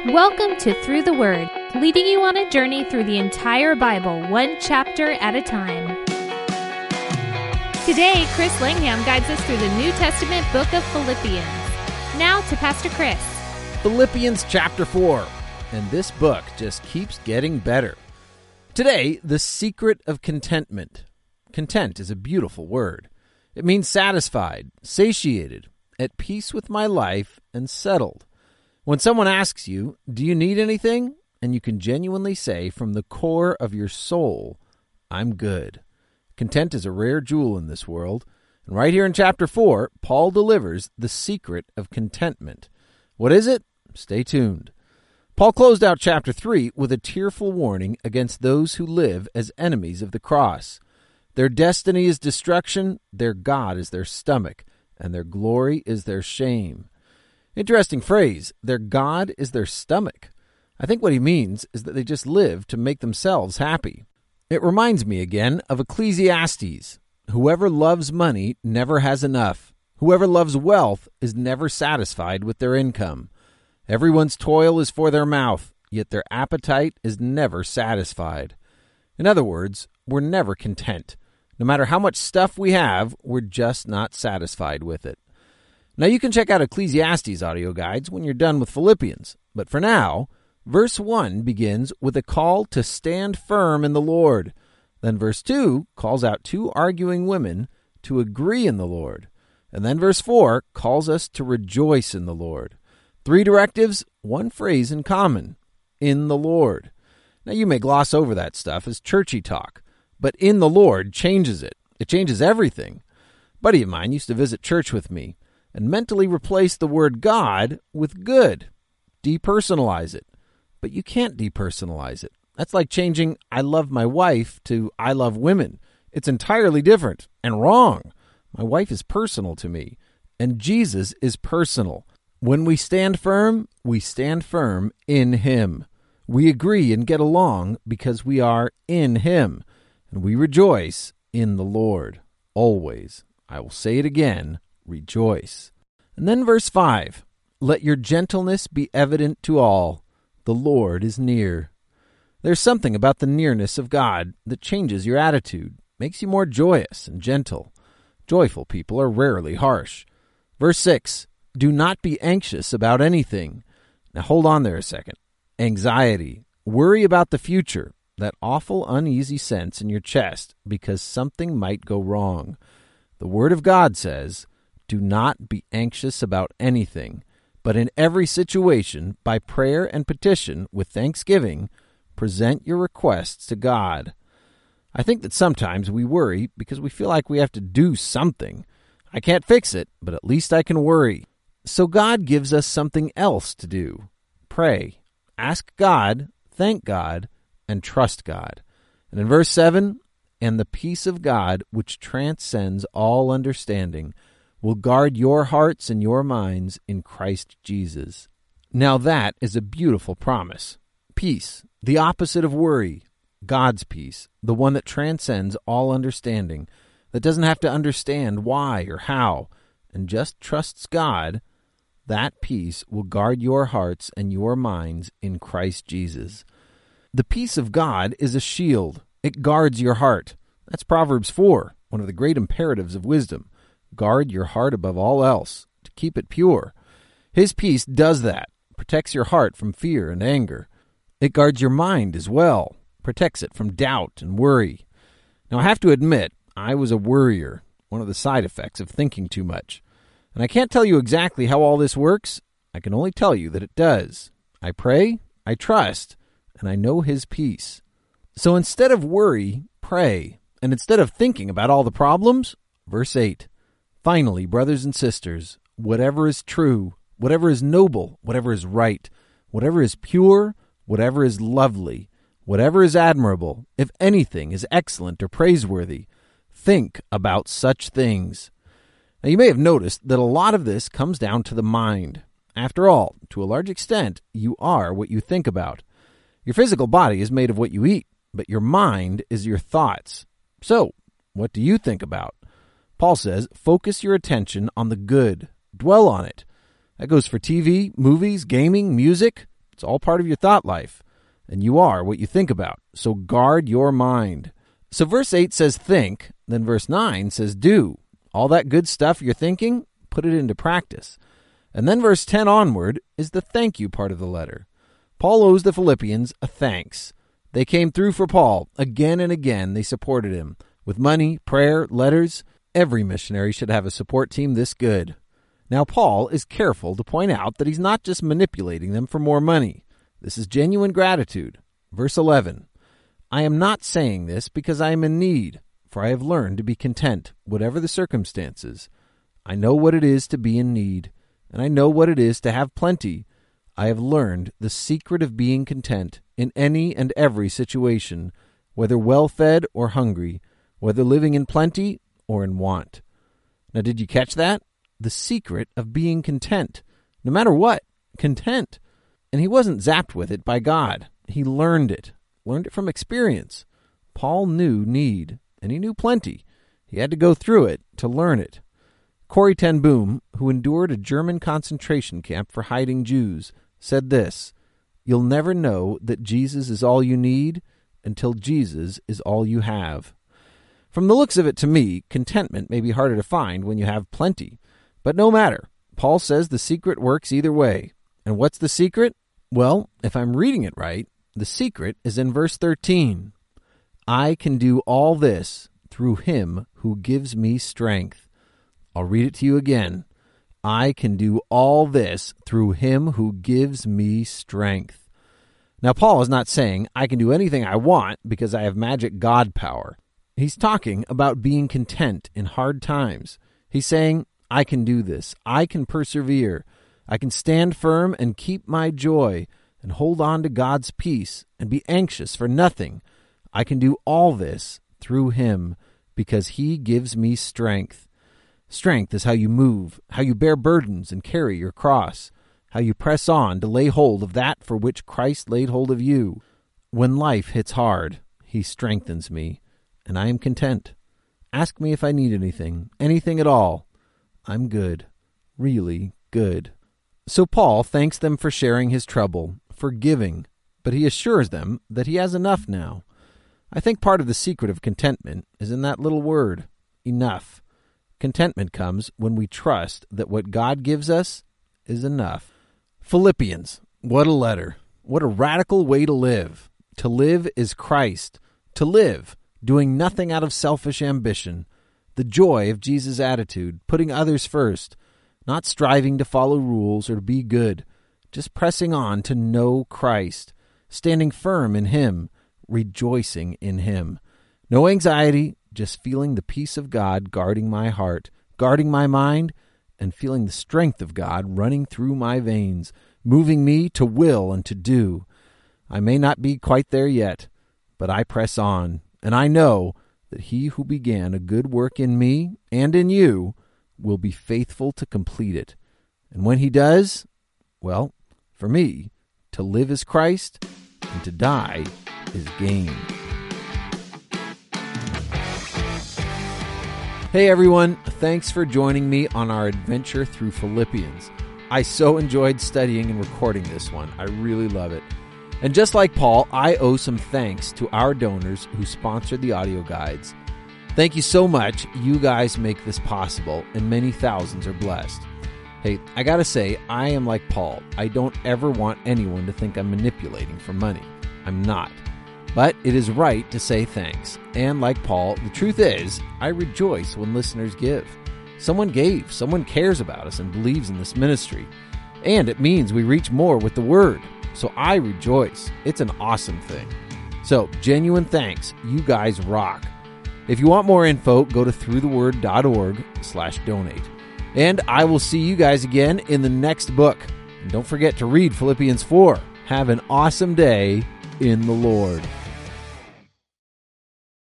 Welcome to Through the Word, leading you on a journey through the entire Bible, one chapter at a time. Today, Chris Langham guides us through the New Testament book of Philippians. Now to Pastor Chris. Philippians chapter 4, and this book just keeps getting better. Today, the secret of contentment. Content is a beautiful word. It means satisfied, satiated, at peace with my life, and settled. When someone asks you, do you need anything? And you can genuinely say from the core of your soul, I'm good. Content is a rare jewel in this world. And right here in chapter 4, Paul delivers the secret of contentment. What is it? Stay tuned. Paul closed out chapter 3 with a tearful warning against those who live as enemies of the cross. Their destiny is destruction, their God is their stomach, and their glory is their shame. Interesting phrase, their God is their stomach. I think what he means is that they just live to make themselves happy. It reminds me again of Ecclesiastes. Whoever loves money never has enough. Whoever loves wealth is never satisfied with their income. Everyone's toil is for their mouth, yet their appetite is never satisfied. In other words, we're never content. No matter how much stuff we have, we're just not satisfied with it. Now, you can check out Ecclesiastes audio guides when you're done with Philippians. But for now, verse 1 begins with a call to stand firm in the Lord. Then verse 2 calls out two arguing women to agree in the Lord. And then verse 4 calls us to rejoice in the Lord. 3 directives, 1 phrase in common, in the Lord. Now, you may gloss over that stuff as churchy talk, but in the Lord changes it. It changes everything. A buddy of mine used to visit church with me and mentally replace the word God with good. Depersonalize it. But you can't depersonalize it. That's like changing I love my wife to I love women. It's entirely different and wrong. My wife is personal to me, and Jesus is personal. When we stand firm in Him. We agree and get along because we are in Him, and we rejoice in the Lord. Always. I will say it again. Rejoice. And then verse 5, let your gentleness be evident to all. The Lord is near. There's something about the nearness of God that changes your attitude, makes you more joyous and gentle. Joyful people are rarely harsh. Verse 6, do not be anxious about anything. Now hold on there a second. Anxiety, worry about the future, that awful uneasy sense in your chest because something might go wrong. The Word of God says, do not be anxious about anything, but in every situation, by prayer and petition with thanksgiving, present your requests to God. I think that sometimes we worry because we feel like we have to do something. I can't fix it, but at least I can worry. So God gives us something else to do. Pray, ask God, thank God, and trust God. And in verse 7, and the peace of God, which transcends all understanding, will guard your hearts and your minds in Christ Jesus. Now that is a beautiful promise. Peace, the opposite of worry. God's peace, the one that transcends all understanding, that doesn't have to understand why or how, and just trusts God. That peace will guard your hearts and your minds in Christ Jesus. The peace of God is a shield. It guards your heart. That's Proverbs 4, one of the great imperatives of wisdom. Guard your heart above all else, to keep it pure. His peace does that, protects your heart from fear and anger. It guards your mind as well, protects it from doubt and worry. Now, I have to admit, I was a worrier, one of the side effects of thinking too much. And I can't tell you exactly how all this works. I can only tell you that it does. I pray, I trust, and I know His peace. So instead of worry, pray. And instead of thinking about all the problems, verse 8, finally, brothers and sisters, whatever is true, whatever is noble, whatever is right, whatever is pure, whatever is lovely, whatever is admirable, if anything is excellent or praiseworthy, think about such things. Now, you may have noticed that a lot of this comes down to the mind. After all, to a large extent, you are what you think about. Your physical body is made of what you eat, but your mind is your thoughts. So, what do you think about? Paul says, focus your attention on the good. Dwell on it. That goes for TV, movies, gaming, music. It's all part of your thought life, and you are what you think about. So guard your mind. So verse 8 says think, then verse 9 says do. All that good stuff you're thinking, put it into practice. And then verse 10 onward is the thank you part of the letter. Paul owes the Philippians a thanks. They came through for Paul. Again and again they supported him. With money, prayer, letters. Every missionary should have a support team this good. Now Paul is careful to point out that he's not just manipulating them for more money. This is genuine gratitude. Verse 11, I am not saying this because I am in need, for I have learned to be content, whatever the circumstances. I know what it is to be in need, and I know what it is to have plenty. I have learned the secret of being content in any and every situation, whether well-fed or hungry, whether living in plenty or in want. Now, did you catch that? The secret of being content. No matter what, content. And he wasn't zapped with it by God. He learned it from experience. Paul knew need, and he knew plenty. He had to go through it to learn it. Corrie ten Boom, who endured a German concentration camp for hiding Jews, said this, "You'll never know that Jesus is all you need until Jesus is all you have." From the looks of it to me, contentment may be harder to find when you have plenty. But no matter. Paul says the secret works either way. And what's the secret? Well, if I'm reading it right, the secret is in verse 13. I can do all this through him who gives me strength. I'll read it to you again. I can do all this through him who gives me strength. Now, Paul is not saying I can do anything I want because I have magic God power. He's talking about being content in hard times. He's saying, I can do this. I can persevere. I can stand firm and keep my joy and hold on to God's peace and be anxious for nothing. I can do all this through him because he gives me strength. Strength is how you move, how you bear burdens and carry your cross, how you press on to lay hold of that for which Christ laid hold of you. When life hits hard, he strengthens me, and I am content. Ask me if I need anything at all. I'm good, really good. So Paul thanks them for sharing his trouble, for giving, but he assures them that he has enough now. I think part of the secret of contentment is in that little word, enough. Contentment comes when we trust that what God gives us is enough. Philippians, what a letter. What a radical way to live. To live is Christ. To live, doing nothing out of selfish ambition. The joy of Jesus' attitude, putting others first, not striving to follow rules or to be good, just pressing on to know Christ, standing firm in him, rejoicing in him. No anxiety, just feeling the peace of God guarding my heart, guarding my mind, and feeling the strength of God running through my veins, moving me to will and to do. I may not be quite there yet, but I press on, and I know that he who began a good work in me and in you will be faithful to complete it. And when he does, well, for me, to live is Christ, and to die is gain. Hey everyone, thanks for joining me on our adventure through Philippians. I so enjoyed studying and recording this one. I really love it. And just like Paul, I owe some thanks to our donors who sponsored the audio guides. Thank you so much. You guys make this possible, and many thousands are blessed. Hey, I gotta say, I am like Paul. I don't ever want anyone to think I'm manipulating for money. I'm not. But it is right to say thanks. And like Paul, the truth is, I rejoice when listeners give. Someone gave, someone cares about us and believes in this ministry. And it means we reach more with the word. So I rejoice. It's an awesome thing. So, genuine thanks. You guys rock. If you want more info, go to throughtheword.org/donate. And I will see you guys again in the next book. And don't forget to read Philippians 4. Have an awesome day in the Lord.